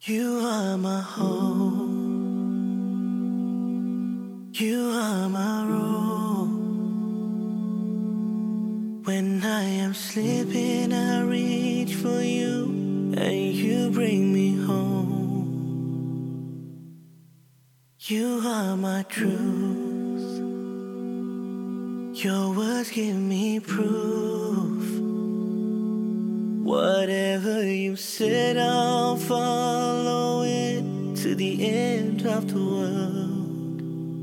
You are my home. You are my room. When I am sleeping, I reach for you, and you bring me home. You are my truth. Your words give me proof. Whatever you said, I'll follow it to the end of the world.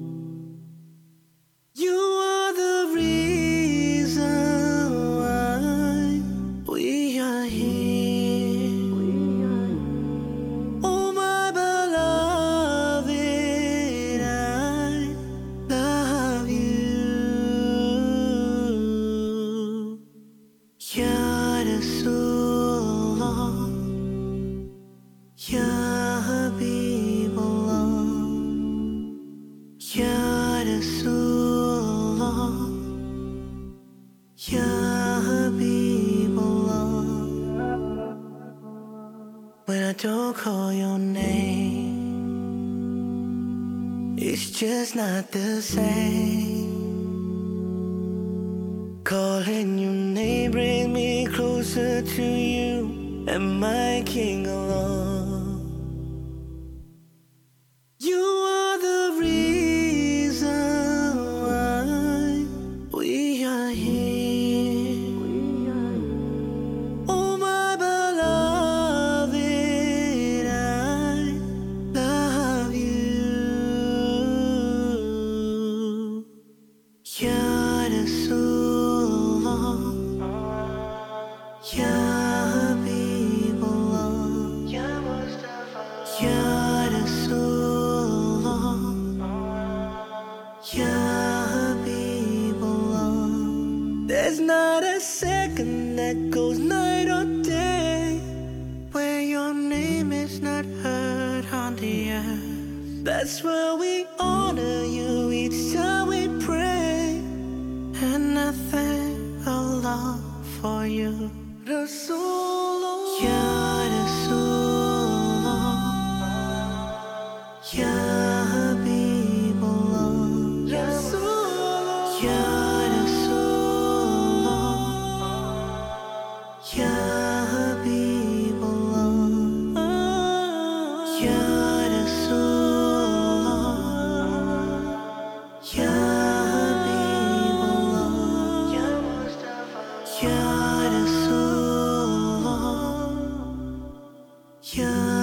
You are the reason why we are here. Oh, my beloved, I love you. Ya Rasulullah, Ya Habibullah, Ya Rasulullah, Ya Habibullah. When I don't call your name, it's just not the same. Calling your name brings me closer to you and my King Allah. You are the reason why we are here. Oh, my beloved, I love you. Ya Rasulullah, Ya Habibullah, Ya Mustafa, Ya Rasulullah, Ya Habibullah. There's not a second that goes night or day where your name is not heard on the earth. That's why we honor you each time we pray, and I thank Allah for you. Rasulullah, Ya Rasulullah, Ya Habibullah, Rasulullah, Ya Rasulullah, Ya Habibullah, Ya Rasulullah, Ya Habibullah, Ya Mustafa, Ya Rasulullah, Ya